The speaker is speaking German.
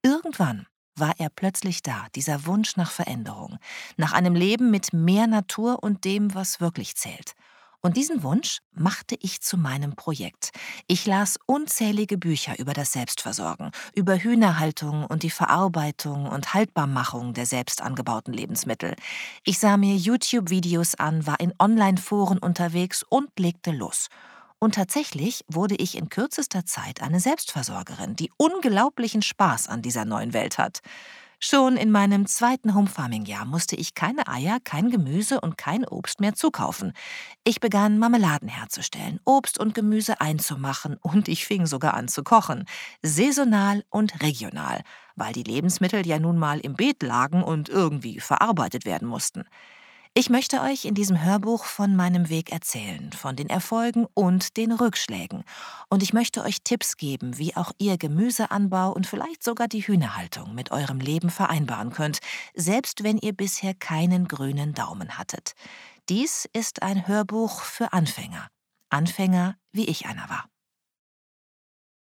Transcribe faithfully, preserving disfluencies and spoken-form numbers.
Irgendwann war er plötzlich da, dieser Wunsch nach Veränderung, nach einem Leben mit mehr Natur und dem, was wirklich zählt. Und diesen Wunsch machte ich zu meinem Projekt. Ich las unzählige Bücher über das Selbstversorgen, über Hühnerhaltung und die Verarbeitung und Haltbarmachung der selbst angebauten Lebensmittel. Ich sah mir YouTube-Videos an, war in Online-Foren unterwegs und legte los. Und tatsächlich wurde ich in kürzester Zeit eine Selbstversorgerin, die unglaublichen Spaß an dieser neuen Welt hat. Schon in meinem zweiten Homefarming-Jahr musste ich keine Eier, kein Gemüse und kein Obst mehr zukaufen. Ich begann, Marmeladen herzustellen, Obst und Gemüse einzumachen und ich fing sogar an zu kochen. Saisonal und regional, weil die Lebensmittel ja nun mal im Beet lagen und irgendwie verarbeitet werden mussten. Ich möchte euch in diesem Hörbuch von meinem Weg erzählen, von den Erfolgen und den Rückschlägen. Und ich möchte euch Tipps geben, wie auch ihr Gemüseanbau und vielleicht sogar die Hühnerhaltung mit eurem Leben vereinbaren könnt, selbst wenn ihr bisher keinen grünen Daumen hattet. Dies ist ein Hörbuch für Anfänger. Anfänger, wie ich einer war.